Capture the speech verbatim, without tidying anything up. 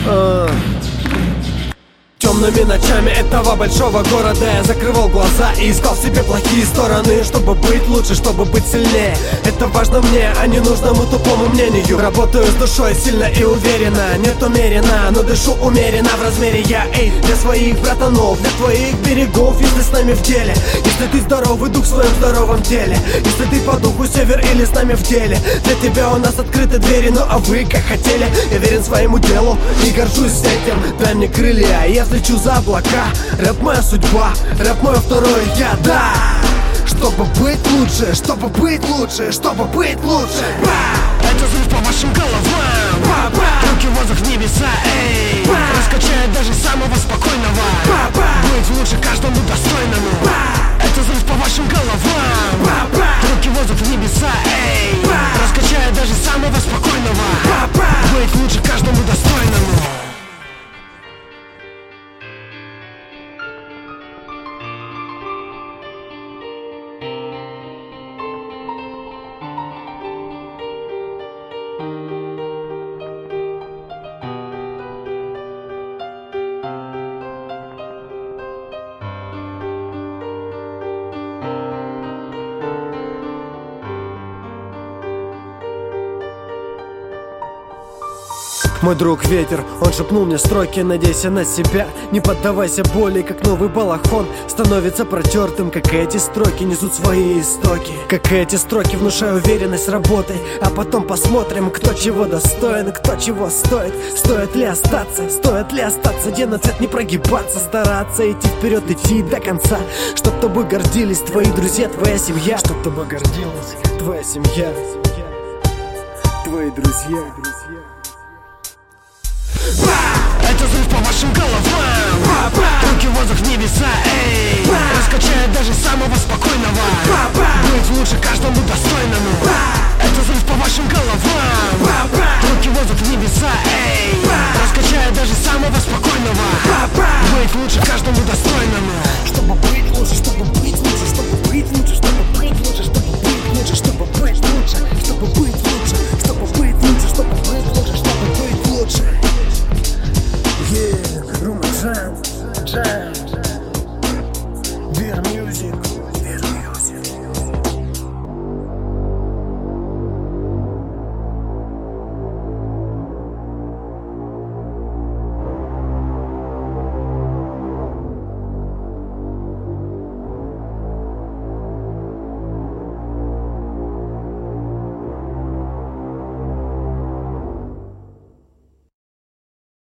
uh. Темными ночами этого большого города я закрывал глаза и искал в себе плохие стороны, чтобы быть лучше, чтобы быть сильнее. Это важно мне, а не нужному тупому мнению. Работаю с душой сильно и уверенно, нет умеренно, но дышу умеренно в размере я. Эй, для своих братанов, для твоих берегов, если с нами в деле. Если ты здоровый дух в своем здоровом теле, если ты по духу север или с нами в деле. Для тебя у нас открыты двери, ну а вы как хотели. Я верен своему делу и горжусь этим. Дай мне крылья, я лечу за облака. Рэп моя судьба, рэп мое второе я, да. Чтобы быть лучше, чтобы быть лучше, чтобы быть лучше. Это взрыв по вашим головам. Ба-ба. Руки в воздух, в небеса, эй. Ба. Раскачает даже самого спокойного. Ба-ба. Быть лучше каждому достойному. Ба. Это взрыв по вашим головам. Ба-ба. Руки в воздух, в небеса, эй. Ба. Раскачает даже самого спокойного. Ба-ба. Быть лучше каждому достойному. Мой друг ветер, он шепнул мне строки: надейся на себя, не поддавайся боли, как новый балахон становится протертым, как эти строки несут свои истоки. Как эти строки внушают уверенность работой, а потом посмотрим, кто чего достоин, кто чего стоит. Стоит ли остаться, стоит ли остаться, где на цвет не прогибаться, стараться идти вперед, идти до конца, чтоб тобой гордились твои друзья, твоя семья, чтоб тобой гордилась твоя семья, твои друзья. Это взрыв по вашим головам. Ба-ба. Руки в воздух, в небеса, эй. Ба. Раскачает даже самого спокойного. Ба-ба. Быть лучше каждому достойному. Ба. Это взрыв по вашим головам. Ба-ба. Руки в воздух, в небеса, эй. Ба. Раскачает даже самого спокойного. Ба-ба. Быть лучше каждому достойному. Чтобы быть лучше, чтобы